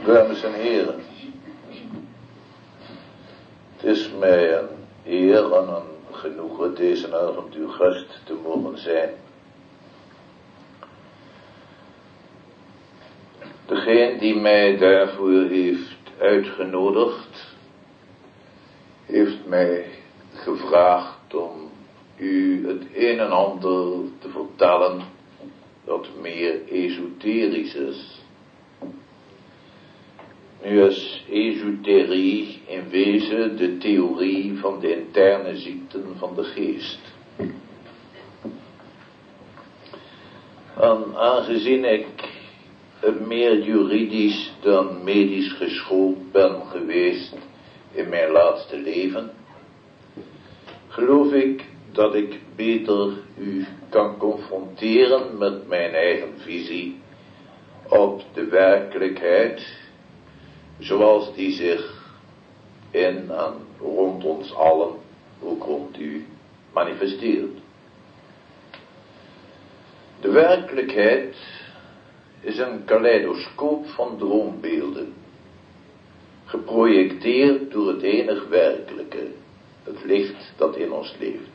Dames en heren, het is mij een eer en een genoegen deze avond uw gast te mogen zijn. Degene die mij daarvoor heeft uitgenodigd, heeft mij gevraagd om u het een en ander te vertellen dat meer esoterisch is. Nu is esoterie in wezen de theorie van de interne ziekten van de geest. En aangezien ik meer juridisch dan medisch geschoold ben geweest in mijn laatste leven, geloof ik dat ik beter u kan confronteren met mijn eigen visie op de werkelijkheid, zoals die zich in en rond ons allen, ook rond u, manifesteert. De werkelijkheid is een kaleidoscoop van droombeelden, geprojecteerd door het enig werkelijke, het licht dat in ons leeft.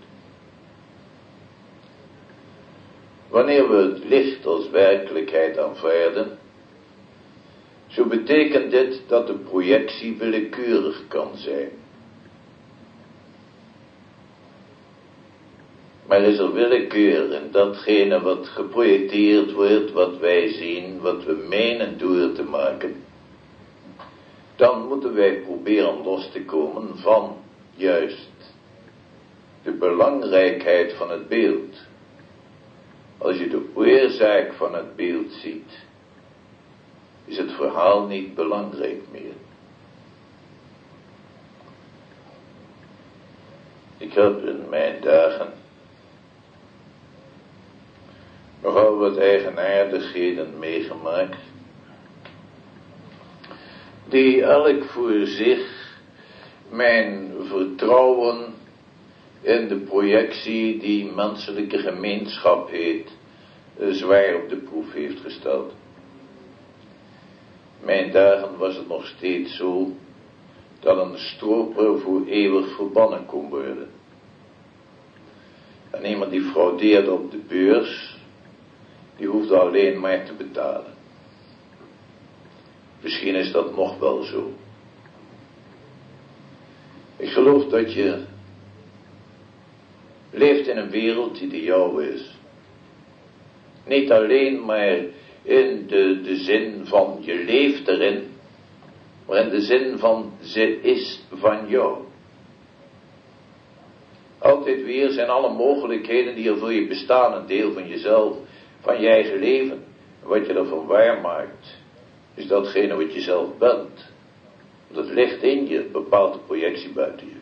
Wanneer we het licht als werkelijkheid aanvaarden, zo betekent dit dat de projectie willekeurig kan zijn. Maar is er willekeur in datgene wat geprojecteerd wordt, wat wij zien, wat we menen door te maken, dan moeten wij proberen los te komen van juist de belangrijkheid van het beeld. Als je de oorzaak van het beeld ziet, is het verhaal niet belangrijk meer. Ik heb in mijn dagen nogal wat eigenaardigheden meegemaakt, die elk voor zich mijn vertrouwen in de projectie die menselijke gemeenschap heet, zwaar op de proef heeft gesteld. Mijn dagen was het nog steeds zo dat een stroper voor eeuwig verbannen kon worden. En iemand die fraudeerde op de beurs, die hoefde alleen maar te betalen. Misschien is dat nog wel zo. Ik geloof dat je leeft in een wereld die de jouwe is. Niet alleen maar in de zin van je leeft erin, maar in de zin van ze is van jou. Altijd weer zijn alle mogelijkheden die er voor je bestaan een deel van jezelf, van je eigen leven. Wat je ervan waarmaakt, is datgene wat je zelf bent. Dat licht in je bepaalt de projectie buiten je.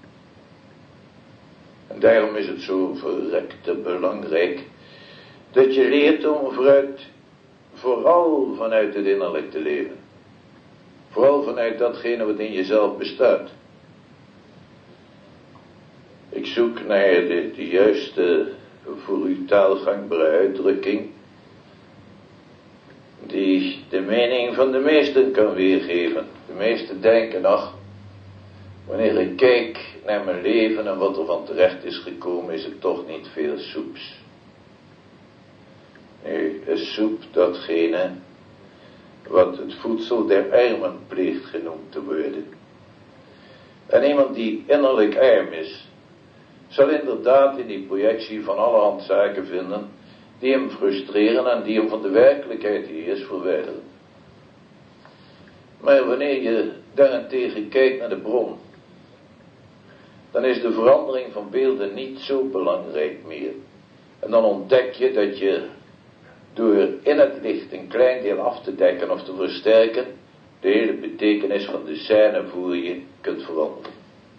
En daarom is het zo verrekte belangrijk dat je leert om vooral vanuit het innerlijk te leven. Vooral vanuit datgene wat in jezelf bestaat. Ik zoek naar de juiste, voor u taalgangbare uitdrukking, die de mening van de meesten kan weergeven. De meesten denken, ach, wanneer ik kijk naar mijn leven en wat er van terecht is gekomen, is het toch niet veel soeps. Nu is soep datgene wat het voedsel der armen pleegt genoemd te worden. En iemand die innerlijk arm is, zal inderdaad in die projectie van allerhand zaken vinden die hem frustreren en die hem van de werkelijkheid die is verwijderen. Maar wanneer je daarentegen kijkt naar de bron, dan is de verandering van beelden niet zo belangrijk meer. En dan ontdek je dat je door in het licht een klein deel af te dekken of te versterken, de hele betekenis van de scène voor je kunt veranderen.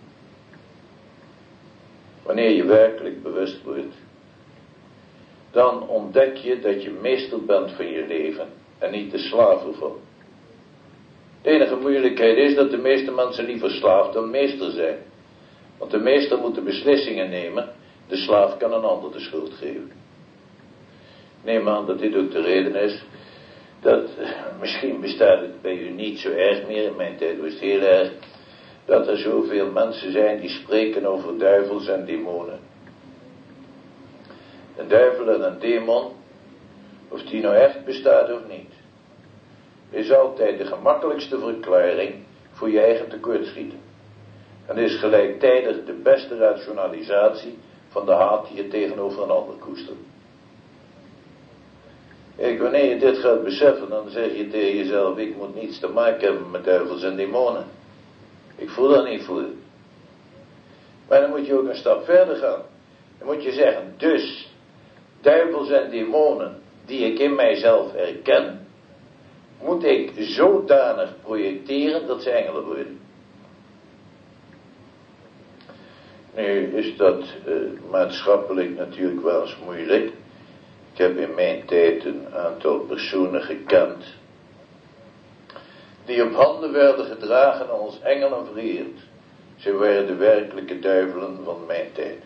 Wanneer je werkelijk bewust wordt, dan ontdek je dat je meester bent van je leven en niet de slaaf ervan. De enige moeilijkheid is dat de meeste mensen liever slaaf dan meester zijn. Want de meester moet de beslissingen nemen, de slaaf kan een ander de schuld geven. Neem aan dat dit ook de reden is Misschien bestaat het bij u niet zo erg meer, in mijn tijd was het heel erg, dat er zoveel mensen zijn die spreken over duivels en demonen. Een duivel en een demon, of die nou echt bestaat of niet, is altijd de gemakkelijkste verklaring voor je eigen tekortschieten. En is gelijktijdig de beste rationalisatie van de haat die je tegenover een ander koestert. Kijk, wanneer je dit gaat beseffen, dan zeg je tegen jezelf, ik moet niets te maken hebben met duivels en demonen. Ik voel dat niet voor. Maar dan moet je ook een stap verder gaan. Dan moet je zeggen, dus, duivels en demonen, die ik in mijzelf herken, moet ik zodanig projecteren dat ze engelen worden. Nu is dat maatschappelijk natuurlijk wel eens moeilijk. Ik heb in mijn tijd een aantal personen gekend die op handen werden gedragen en als engelen vereerd. Ze waren de werkelijke duivelen van mijn tijd.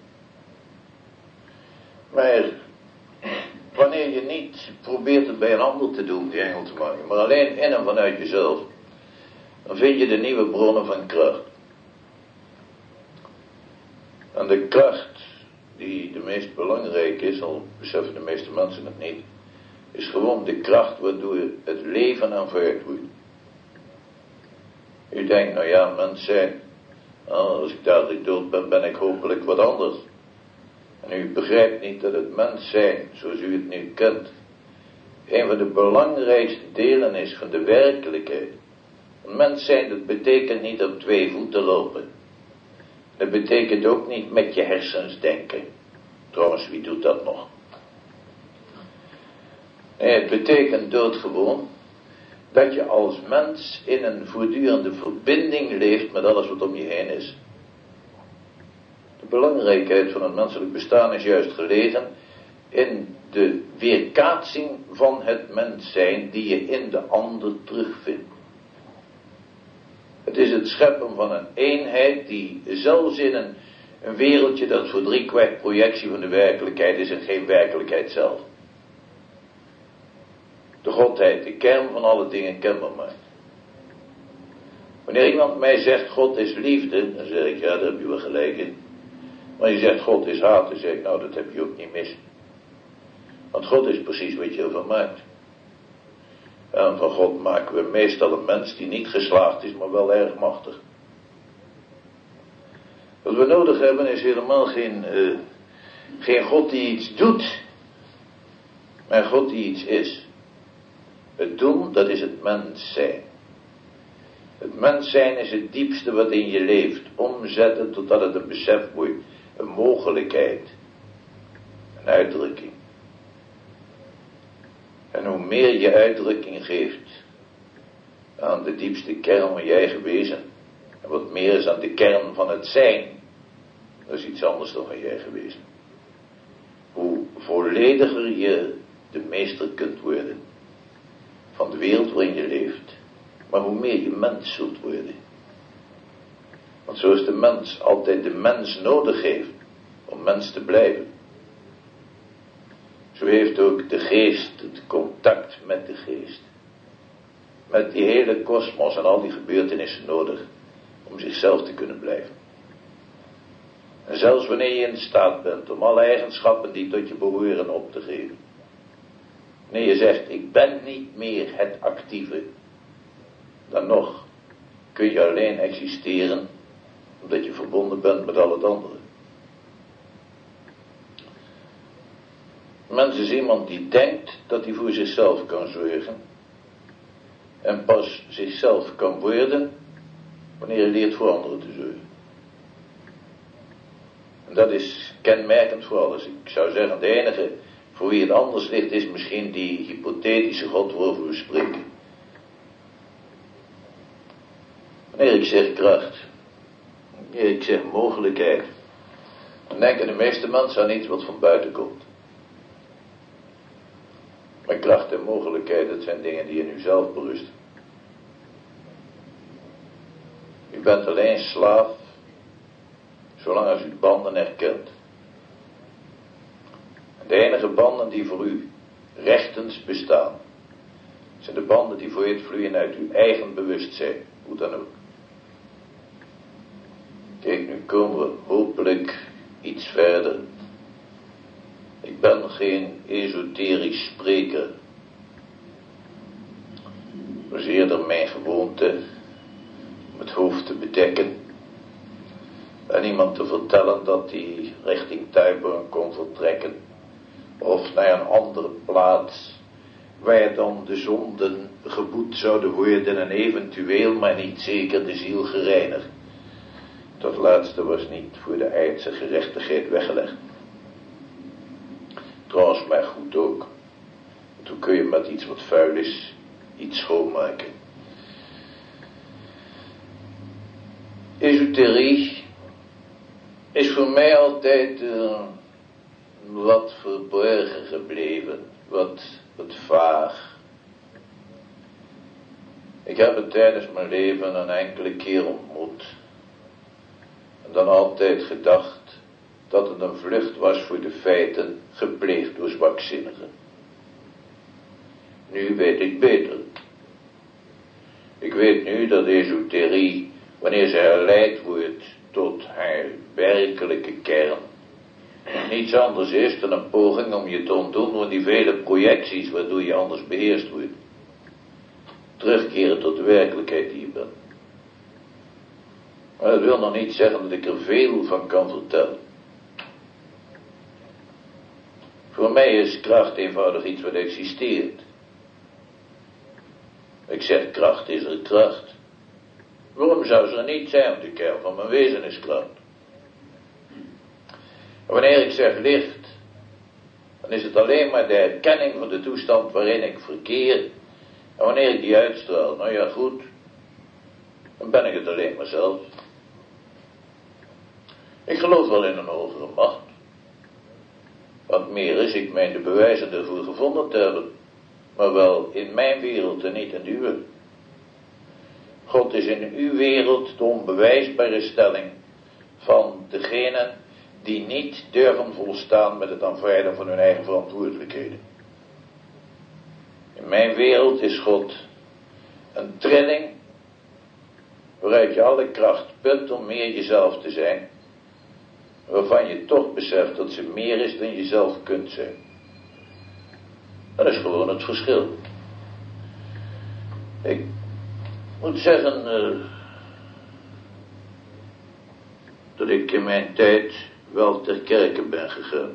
Maar wanneer je niet probeert het bij een ander te doen, die engel te maken, maar alleen in en vanuit jezelf, dan vind je de nieuwe bronnen van kracht. En de kracht die de meest belangrijk is, al beseffen de meeste mensen het niet, is gewoon de kracht waardoor het leven aanvaard wordt. U denkt, nou ja, mens zijn, als ik dadelijk dood ben, ben ik hopelijk wat anders. En u begrijpt niet dat het mens zijn, zoals u het nu kent, een van de belangrijkste delen is van de werkelijkheid. Een mens zijn, dat betekent niet op 2 voeten lopen. Dat betekent ook niet met je hersens denken. Trouwens, wie doet dat nog? Nee, het betekent doodgewoon dat je als mens in een voortdurende verbinding leeft met alles wat om je heen is. De belangrijkheid van het menselijk bestaan is juist gelegen in de weerkaatsing van het mens zijn die je in de ander terugvindt. Het is het scheppen van een eenheid die zelfs in een wereldje dat voor 3/4 projectie van de werkelijkheid is en geen werkelijkheid zelf. De Godheid, de kern van alle dingen kenbaar maakt. Wanneer iemand mij zegt God is liefde, dan zeg ik ja, daar heb je wel gelijk in. Maar je zegt God is haat, dan zeg ik nou dat heb je ook niet mis. Want God is precies wat je ervan maakt. En van God maken we meestal een mens die niet geslaagd is, maar wel erg machtig. Wat we nodig hebben is helemaal geen God die iets doet, maar God die iets is. Het doen, dat is het mens zijn. Het mens zijn is het diepste wat in je leeft. Omzetten totdat het een besef wordt, een mogelijkheid, een uitdrukking. En hoe meer je uitdrukking geeft aan de diepste kern van je eigen wezen, en wat meer is aan de kern van het zijn, dat is iets anders dan van je eigen wezen. Hoe vollediger je de meester kunt worden van de wereld waarin je leeft, maar hoe meer je mens zult worden. Want zoals de mens altijd de mens nodig heeft om mens te blijven, zo heeft ook de geest het contact met de geest, met die hele kosmos en al die gebeurtenissen nodig om zichzelf te kunnen blijven. En zelfs wanneer je in staat bent om alle eigenschappen die tot je behoren op te geven, wanneer je zegt ik ben niet meer het actieve, dan nog kun je alleen existeren omdat je verbonden bent met al het andere. Mens is iemand die denkt dat hij voor zichzelf kan zorgen en pas zichzelf kan worden wanneer hij leert voor anderen te zorgen. En dat is kenmerkend voor alles. Ik zou zeggen, de enige voor wie het anders ligt is misschien die hypothetische God waarover we spreken. Wanneer ik zeg kracht, wanneer ik zeg mogelijkheid, dan denken de meeste mensen aan iets wat van buiten komt. Maar kracht en mogelijkheid, dat zijn dingen die in u zelf berusten. U bent alleen slaaf, zolang als u banden herkent. En de enige banden die voor u rechtens bestaan, Het zijn de banden die voortvloeien uit uw eigen bewustzijn, hoe dan ook. Kijk, nu komen we hopelijk iets verder. Ik ben geen esoterisch spreker. Het was eerder mijn gewoonte om het hoofd te bedekken en iemand te vertellen dat hij richting Tyburn kon vertrekken of naar een andere plaats waar dan de zonden geboet zouden worden en eventueel, maar niet zeker, de ziel gereinigd. Dat laatste was niet voor de aardse gerechtigheid weggelegd. Trouwens, maar goed ook. Toen kun je met iets wat vuil is, iets schoonmaken. Esoterie is voor mij altijd wat verborgen gebleven, wat vaag. Ik heb het tijdens mijn leven een enkele keer ontmoet. En dan altijd gedacht dat het een vlucht was voor de feiten, gepleegd door zwakzinnigen. Nu weet ik beter. Ik weet nu dat esoterie, wanneer ze herleid wordt tot haar werkelijke kern, niets anders is dan een poging om je te ontdoen van die vele projecties waardoor je anders beheerst wordt. Terugkeren tot de werkelijkheid die je bent. Maar dat wil nog niet zeggen dat ik er veel van kan vertellen. Voor mij is kracht eenvoudig iets wat existeert. Ik zeg, kracht is er kracht. Waarom zou ze er niet zijn? De kern van mijn wezen is kracht. En wanneer ik zeg licht, dan is het alleen maar de erkenning van de toestand waarin ik verkeer. En wanneer ik die uitstraal, nou ja goed, dan ben ik het alleen maar zelf. Ik geloof wel in een hogere macht. Wat meer is, ik meen de bewijzen ervoor gevonden te hebben. Maar wel in mijn wereld en niet in de uwe. God is in uw wereld de onbewijsbare stelling van degenen die niet durven volstaan met het aanvaarden van hun eigen verantwoordelijkheden. In mijn wereld is God een trilling waaruit je alle kracht put om meer jezelf te zijn, waarvan je toch beseft dat ze meer is dan je zelf kunt zijn. Dat is gewoon het verschil. Ik moet zeggen dat ik in mijn tijd wel ter kerke ben gegaan.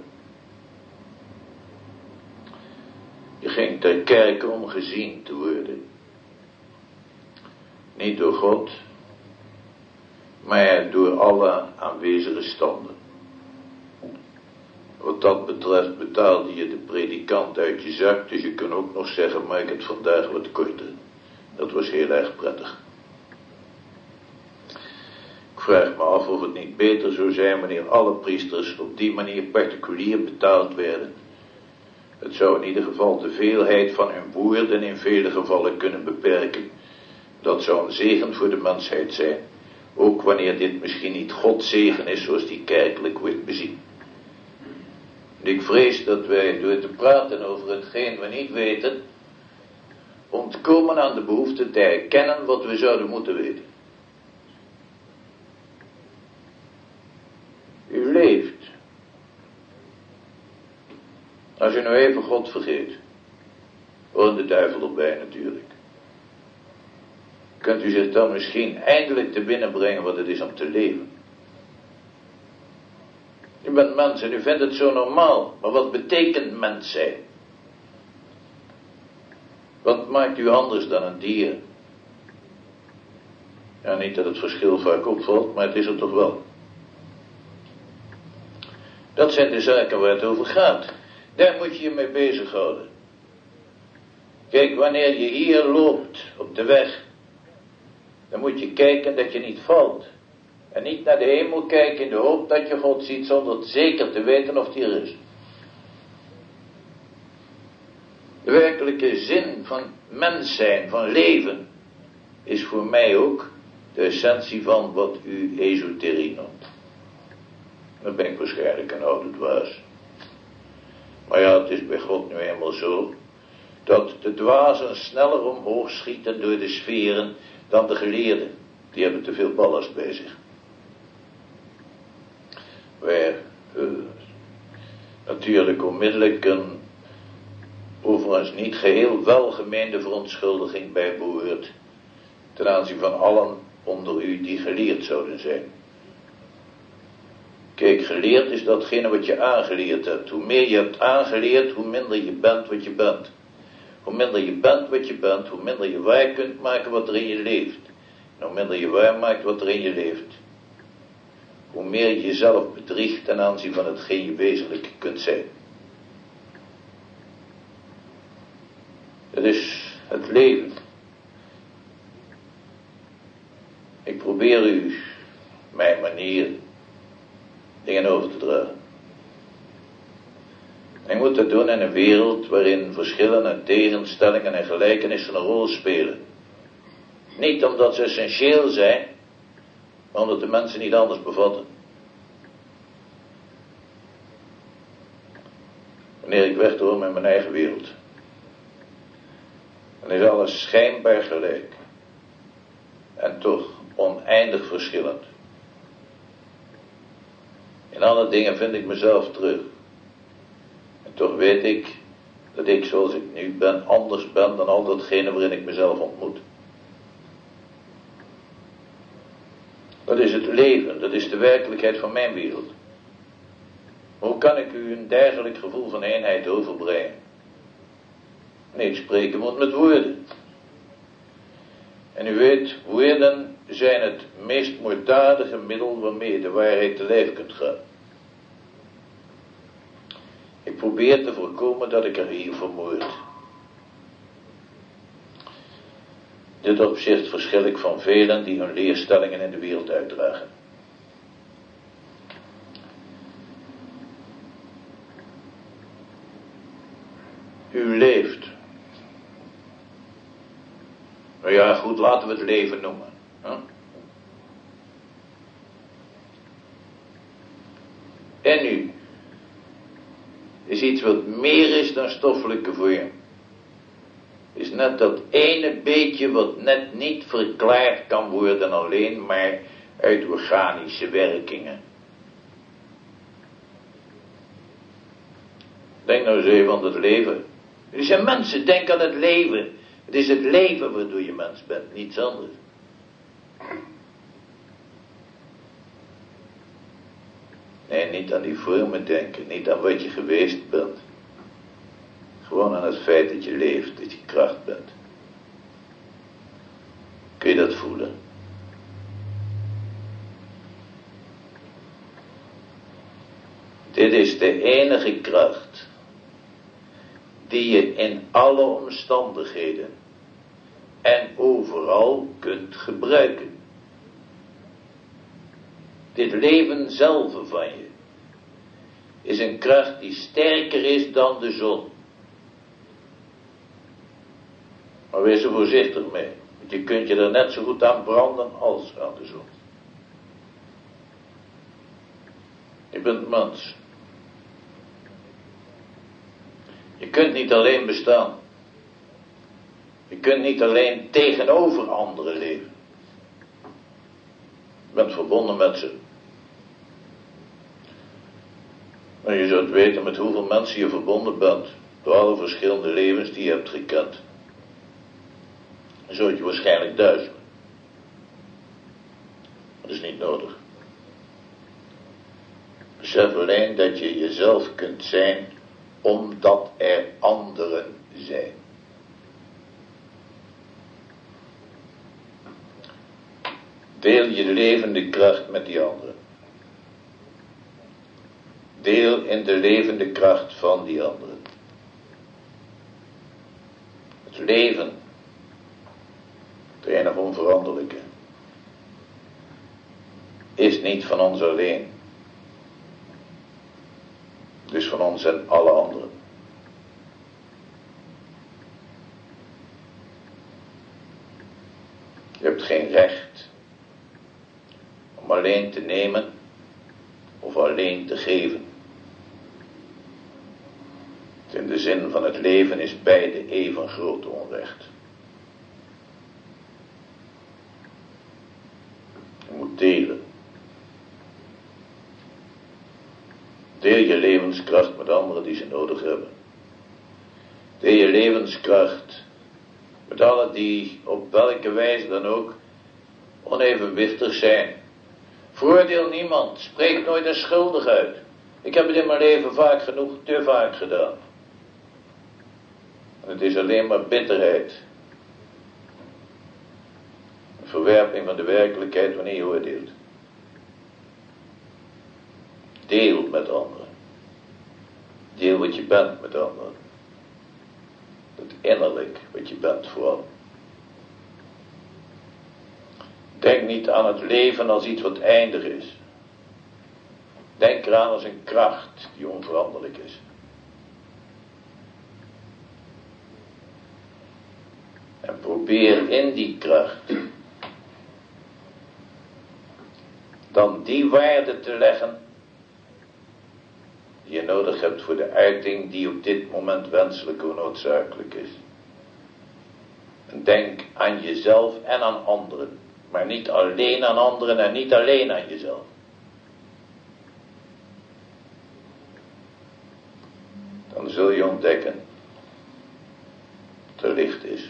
Je ging ter kerke om gezien te worden. Niet door God, maar door alle aanwezige standen. Wat dat betreft betaalde je de predikant uit je zak, dus je kunt ook nog zeggen, maak het vandaag wat korter. Dat was heel erg prettig. Ik vraag me af of het niet beter zou zijn wanneer alle priesters op die manier particulier betaald werden. Het zou in ieder geval de veelheid van hun woorden in vele gevallen kunnen beperken. Dat zou een zegen voor de mensheid zijn, ook wanneer dit misschien niet Gods zegen is zoals die kerkelijk wordt bezien. Ik vrees dat wij door te praten over hetgeen we niet weten, ontkomen aan de behoefte te herkennen wat we zouden moeten weten. U leeft. Als u nou even God vergeet, hoort de duivel erbij natuurlijk. Kunt u zich dan misschien eindelijk te binnen brengen wat het is om te leven? U bent mens en u vindt het zo normaal, maar wat betekent mens zijn? Wat maakt u anders dan een dier? Ja, niet dat het verschil vaak opvalt, maar het is er toch wel. Dat zijn de zaken waar het over gaat. Daar moet je je mee bezighouden. Kijk, wanneer je hier loopt op de weg, dan moet je kijken dat je niet valt. En niet naar de hemel kijken in de hoop dat je God ziet zonder zeker te weten of die er is. De werkelijke zin van mens zijn, van leven, is voor mij ook de essentie van wat u esoterie noemt. Dan ben ik waarschijnlijk een oude dwaas. Maar ja, het is bij God nu eenmaal zo dat de dwazen sneller omhoog schieten door de sferen dan de geleerden. Die hebben te veel ballast bij zich. Waar natuurlijk onmiddellijk een overigens niet geheel welgemeende verontschuldiging bij behoort ten aanzien van allen onder u die geleerd zouden zijn. Kijk, geleerd is datgene wat je aangeleerd hebt. Hoe meer je hebt aangeleerd, hoe minder je bent wat je bent. Hoe minder je bent wat je bent, hoe minder je waar kunt maken wat er in je leeft. En hoe minder je waar maakt wat er in je leeft, hoe meer je jezelf bedriegt ten aanzien van hetgeen je wezenlijk kunt zijn. Het is het leven. Ik probeer u mijn manier dingen over te dragen. En ik moet dat doen in een wereld waarin verschillen en tegenstellingen en gelijkenissen een rol spelen. Niet omdat ze essentieel zijn, maar omdat de mensen niet anders bevatten. Wanneer ik wegdroom in mijn eigen wereld, dan is alles schijnbaar gelijk. En toch oneindig verschillend. In alle dingen vind ik mezelf terug. En toch weet ik dat ik zoals ik nu ben anders ben dan al datgene waarin ik mezelf ontmoet. Dat is het leven, dat is de werkelijkheid van mijn wereld. Hoe kan ik u een dergelijk gevoel van eenheid overbrengen? Nee, ik spreken moet met woorden. En u weet, woorden zijn het meest moorddadige middel waarmee je de waarheid te lijf kunt gaan. Ik probeer te voorkomen dat ik er hier vermoord. In dit opzicht verschil ik van velen die hun leerstellingen in de wereld uitdragen. U leeft. Nou ja, goed, laten we het leven noemen. En u is iets wat meer is dan stoffelijke vorm. Is net dat ene beetje wat net niet verklaard kan worden alleen maar uit organische werkingen. Denk nou eens even aan het leven. Er zijn mensen, denk aan het leven. Het is het leven waardoor je mens bent, niets anders. Nee, niet aan die vormen denken, niet aan wat je geweest bent. Gewoon aan het feit dat je leeft, dat je kracht bent. Kun je dat voelen? Dit is de enige kracht die je in alle omstandigheden en overal kunt gebruiken. Dit leven zelf van je is een kracht die sterker is dan de zon. Maar wees er voorzichtig mee, want je kunt je er net zo goed aan branden als aan de zon. Je bent mens. Je kunt niet alleen bestaan. Je kunt niet alleen tegenover anderen leven. Je bent verbonden met ze. Maar je zult weten met hoeveel mensen je verbonden bent. Door alle verschillende levens die je hebt gekend. Dan zul je waarschijnlijk duizelen. Dat is niet nodig. Besef alleen dat je jezelf kunt zijn omdat er anderen zijn. Deel je levende kracht met die anderen. Deel in de levende kracht van die anderen. Het leven, het enige onveranderlijke, is niet van ons alleen. Het is van ons en alle anderen. Je hebt geen recht om alleen te nemen of alleen te geven. Ten En de zin van het leven is beide even groot onrecht. Je moet delen. Deel je levenskracht met anderen die ze nodig hebben. Deel je levenskracht met allen die op welke wijze dan ook onevenwichtig zijn. Veroordeel niemand, spreek nooit een schuldig uit. Ik heb het in mijn leven vaak genoeg, te vaak gedaan. En het is alleen maar bitterheid. Een verwerping van de werkelijkheid wanneer je oordeelt. Deel met anderen. Deel wat je bent met anderen. Dat innerlijk wat je bent vooral. Denk niet aan het leven als iets wat eindig is. Denk eraan als een kracht die onveranderlijk is. En probeer in die kracht dan die waarde te leggen die je nodig hebt voor de uiting die op dit moment wenselijk of noodzakelijk is. En denk aan jezelf en aan anderen, maar niet alleen aan anderen en niet alleen aan jezelf. Dan zul je ontdekken dat er licht is.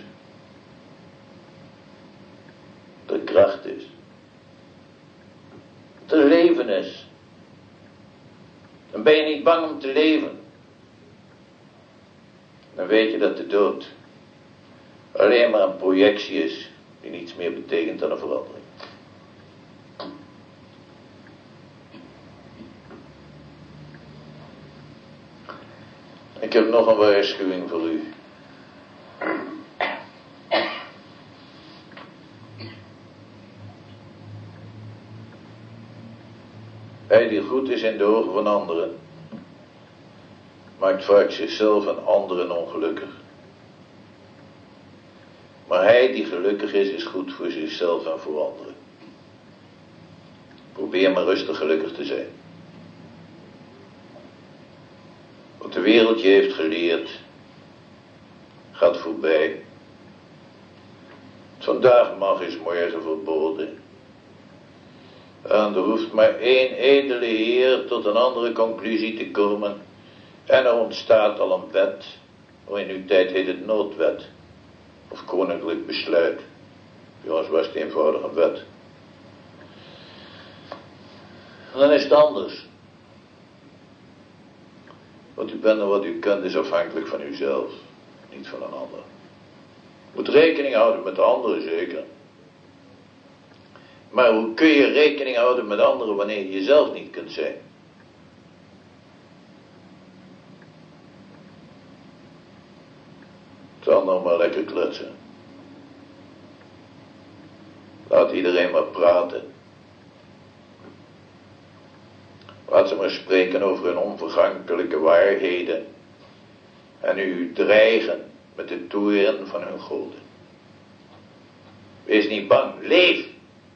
Dat er kracht is. Dat er leven is. Dan ben je niet bang om te leven. Dan weet je dat de dood alleen maar een projectie is die niets meer betekent dan een verandering. Ik heb nog een waarschuwing voor u. Hij die goed is in de ogen van anderen, maakt vaak zichzelf en anderen ongelukkig. Maar hij die gelukkig is goed voor zichzelf en voor anderen. Probeer maar rustig gelukkig te zijn. Wat de wereld je heeft geleerd, gaat voorbij. Vandaag mag is morgen verboden. En er hoeft maar één edele heer tot een andere conclusie te komen. En er ontstaat al een wet. In uw tijd heet het noodwet. Of koninklijk besluit. Bij ons was het eenvoudig een wet. En dan is het anders. Wat u bent en wat u kunt is afhankelijk van uzelf. Niet van een ander. U moet rekening houden met de anderen zeker. Maar hoe kun je rekening houden met anderen wanneer je jezelf niet kunt zijn? Dan nog maar lekker kletsen. Laat iedereen maar praten. Laat ze maar spreken over hun onvergankelijke waarheden. En u dreigen met de toorn van hun goden. Wees niet bang, leef.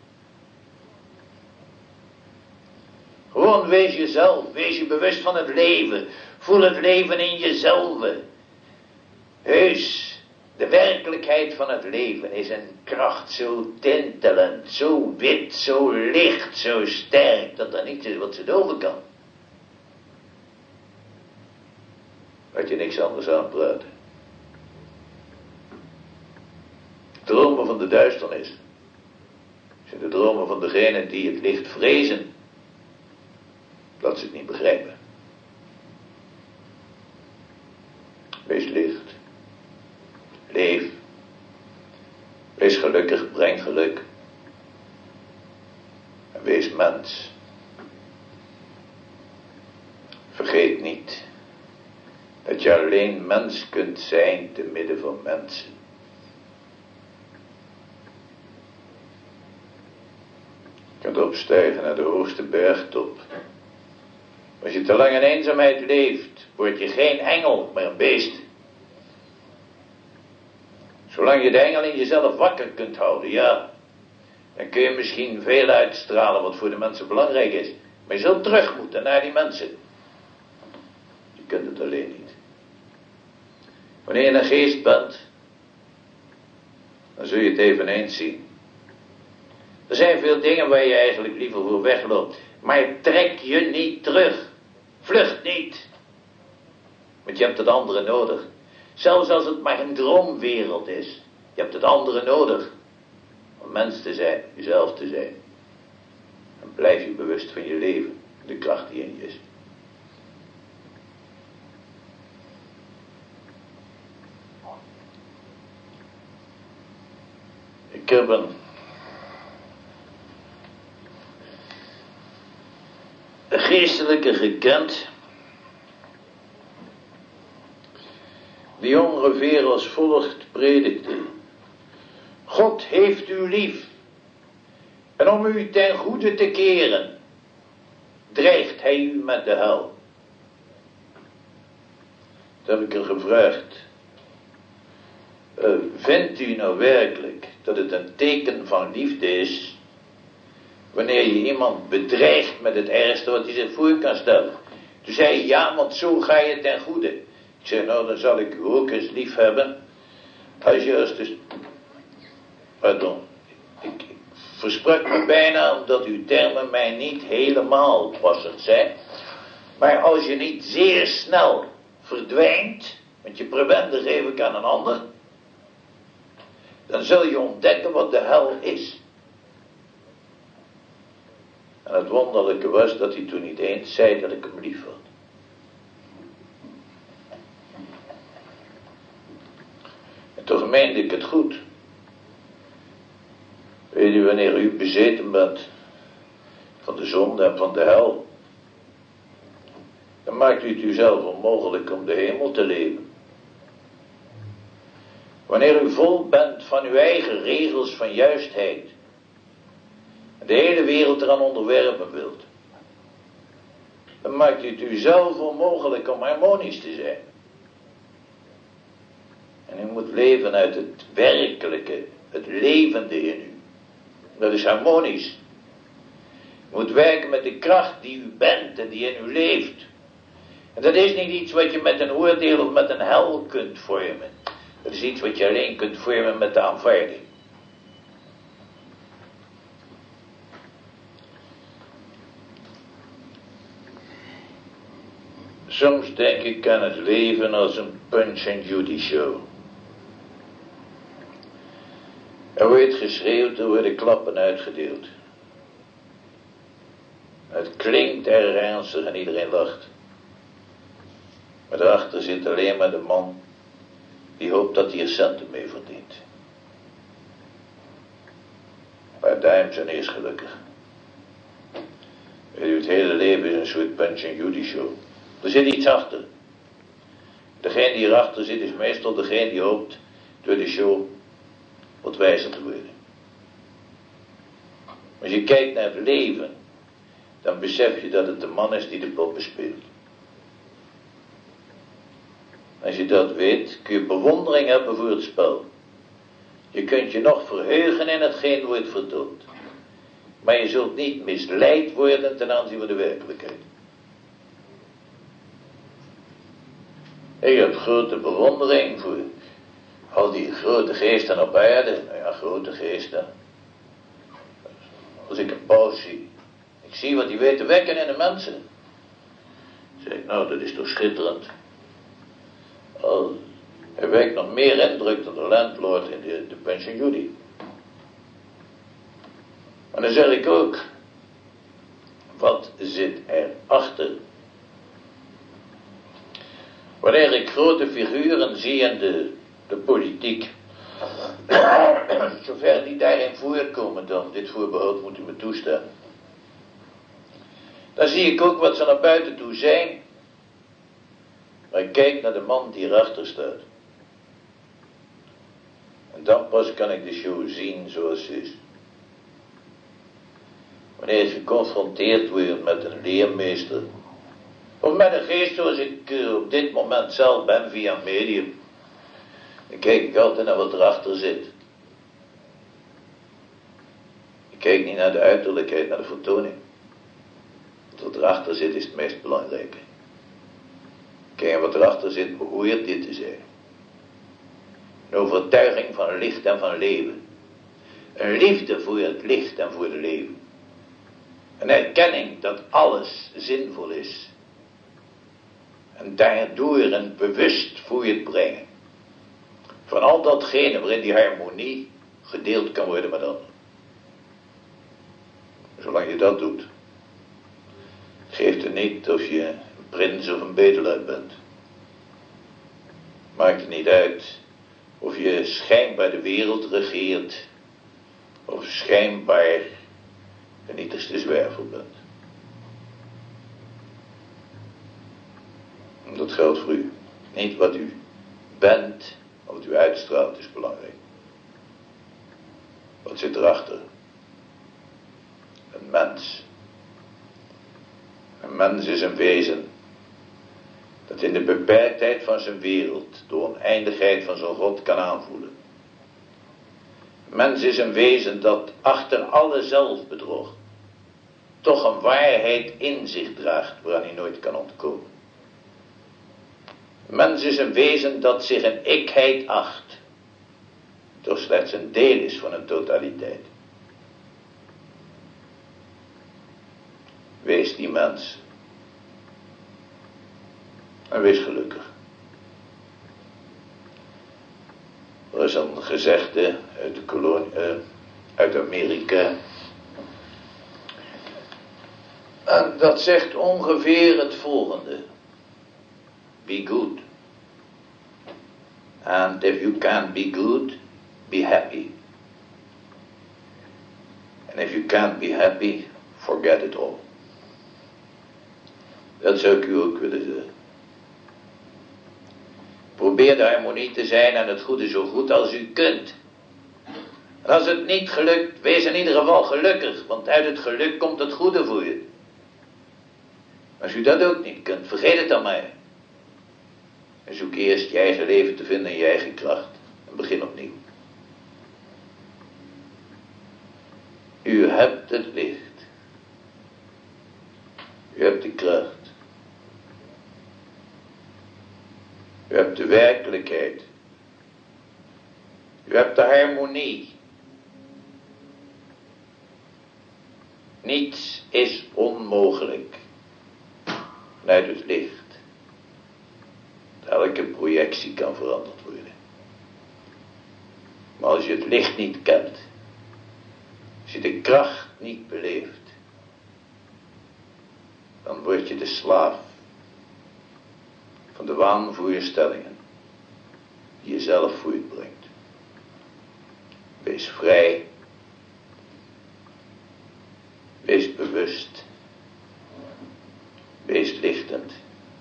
Gewoon wees jezelf, wees je bewust van het leven. Voel het leven in jezelf. Heus, de werkelijkheid van het leven is een kracht zo tintelend, zo wit, zo licht, zo sterk, dat er niets is wat ze doven kan. Laat je niks anders aanpraten. Dromen van de duisternis zijn de dromen van degenen die het licht vrezen, dat ze het niet begrijpen. Wees licht. Leef. Wees gelukkig, breng geluk. En wees mens. Vergeet niet dat je alleen mens kunt zijn te midden van mensen. Je kunt opstijgen naar de hoogste bergtop. Als je te lang in eenzaamheid leeft, word je geen engel, maar een beest. Zolang je de engel in jezelf wakker kunt houden, ja, dan kun je misschien veel uitstralen wat voor de mensen belangrijk is. Maar je zult terug moeten naar die mensen. Je kunt het alleen niet. Wanneer je een geest bent, dan zul je het eveneens zien. Er zijn veel dingen waar je eigenlijk liever voor wegloopt. Maar trek je niet terug. Vlucht niet. Want je hebt het andere nodig. Zelfs als het maar een droomwereld is. Je hebt het andere nodig. Om mens te zijn, jezelf te zijn. Dan blijf je bewust van je leven. De kracht die in je is. Ik heb een geestelijke gekend, die ongeveer als volgt predikte: God heeft u lief, en om u ten goede te keren, dreigt hij u met de hel. Toen heb ik er gevraagd: vindt u nou werkelijk dat het een teken van liefde is wanneer je iemand bedreigt met het ergste wat hij zich voor kan stellen? Toen zei hij: ja, want zo ga je ten goede. Ik zei: nou, dan zal ik u ook eens lief hebben als je als dus... Pardon, ik versprak me bijna omdat uw termen mij niet helemaal passend zijn. Maar als je niet zeer snel verdwijnt, want je prebende geef ik aan een ander, dan zul je ontdekken wat de hel is. En het wonderlijke was dat hij toen niet eens zei dat ik hem lief had. En toch meende ik het goed. Weet u, wanneer u bezeten bent van de zonde en van de hel, dan maakt u het uzelf onmogelijk om de hemel te leven. Wanneer u vol bent van uw eigen regels van juistheid, en de hele wereld eraan onderwerpen wilt, dan maakt u het uzelf onmogelijk om harmonisch te zijn. En u moet leven uit het werkelijke, het levende in u. Dat is harmonisch. U moet werken met de kracht die u bent en die in u leeft. En dat is niet iets wat je met een oordeel of met een hel kunt vormen. Dat is iets wat je alleen kunt vormen met de aanvaarding. Soms denk ik aan het leven als een Punch and Judy show. Er wordt geschreeuwd, er worden klappen uitgedeeld. Het klinkt erg ernstig en iedereen lacht. Maar daarachter zit alleen maar de man die hoopt dat hij er centen mee verdient. Een paar duim zijn eerst gelukkig. Weet u, het hele leven is een soort Punch and Judy show. Er zit iets achter. Degene die erachter zit is meestal degene die hoopt door de show wat wijzer te worden. Als je kijkt naar het leven, dan besef je dat het de man is die de poppen speelt. Als je dat weet, kun je bewondering hebben voor het spel. Je kunt je nog verheugen in hetgeen wordt vertoond. Maar je zult niet misleid worden ten aanzien van de werkelijkheid. Ik heb grote bewondering voor al die grote geesten op aarde. Nou ja, grote geesten. Als ik een paus zie, ik zie wat die weet te wekken in de mensen. Dan zeg ik: nou, dat is toch schitterend. Hij wekt nog meer indruk dan de landlord in de Punch and Judy. Maar dan zeg ik ook: wat zit er achter? Wanneer ik grote figuren zie in de politiek, zover die daarin voorkomen, dan dit voorbehoud moet u me toestaan, dan zie ik ook wat ze naar buiten toe zijn. Maar ik kijk naar de man die erachter staat. En dan pas kan ik de show zien zoals ze is. Wanneer je geconfronteerd wordt met een leermeester, of met een geest zoals ik op dit moment zelf ben via een medium, dan kijk ik altijd naar wat erachter zit. Ik kijk niet naar de uiterlijkheid, naar de vertoning. Want wat erachter zit is het meest belangrijke. Kijk, wat erachter zit behoort dit te zijn. Een overtuiging van licht en van leven. Een liefde voor het licht en voor het leven. Een erkenning dat alles zinvol is. En daardoor een bewust voor je brengen. Van al datgene waarin die harmonie gedeeld kan worden met anderen. Zolang je dat doet, geeft het niet of je een prins of een bedelaar bent. Maakt het niet uit of je schijnbaar de wereld regeert of schijnbaar een nietigste zwerver bent. En dat geldt voor u. Niet wat u bent of wat u uitstraalt is belangrijk. Wat zit erachter? Een mens. Een mens is een wezen dat in de beperktheid van zijn wereld de oneindigheid van zijn God kan aanvoelen. Een mens is een wezen dat achter alle zelfbedrog toch een waarheid in zich draagt waaraan hij nooit kan ontkomen. Een mens is een wezen dat zich een ikheid acht, toch slechts een deel is van een totaliteit. Wees die mens. En wees gelukkig. Er is een gezegde uit de kolonie, uit Amerika. En dat zegt ongeveer het volgende. Be good. And if you can't be good, be happy. And if you can't be happy, forget it all. Dat zou ik u ook willen zeggen. Probeer de harmonie te zijn en het goede zo goed als u kunt. En als het niet gelukt, wees in ieder geval gelukkig, want uit het geluk komt het goede voor je. Als u dat ook niet kunt, vergeet het dan maar. En zoek eerst je eigen leven te vinden in je eigen kracht. En begin opnieuw. U hebt het licht. U hebt de kracht. U hebt de werkelijkheid. U hebt de harmonie. Niets is onmogelijk vanuit het licht. Elke projectie kan veranderd worden. Maar als je het licht niet kent, als je de kracht niet beleeft, dan word je de slaaf van de waanvoorstellingen die je zelf voortbrengt. Wees vrij. Wees bewust. Wees lichtend.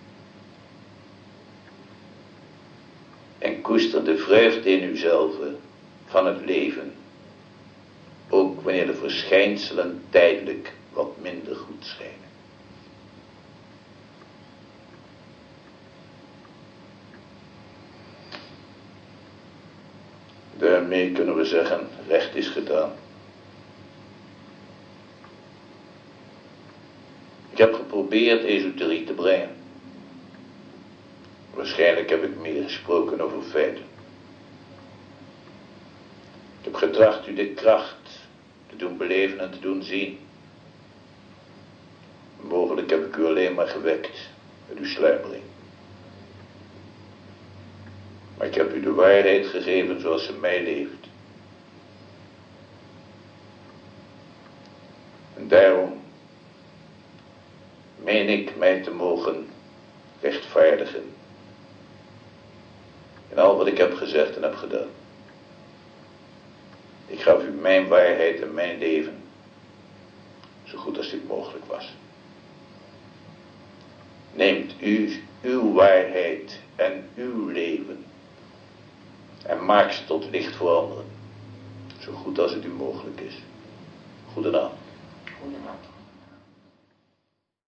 En koester de vreugde in uzelf van het leven. Ook wanneer de verschijnselen tijdelijk wat minder goed schijnen. Daarmee kunnen we zeggen, recht is gedaan. Ik heb geprobeerd esoterie te brengen. Waarschijnlijk heb ik meer gesproken over feiten. Ik heb getracht u de kracht te doen beleven en te doen zien. Mogelijk heb ik u alleen maar gewekt met uw sluimering. Maar ik heb u de waarheid gegeven zoals ze mij leeft. En daarom meen ik mij te mogen rechtvaardigen in al wat ik heb gezegd en heb gedaan. Ik gaf u mijn waarheid en mijn leven, zo goed als dit mogelijk was. Neemt u uw waarheid en uw leven en maak ze tot licht voor anderen, zo goed als het u mogelijk is. Goedenavond. Goedenavond.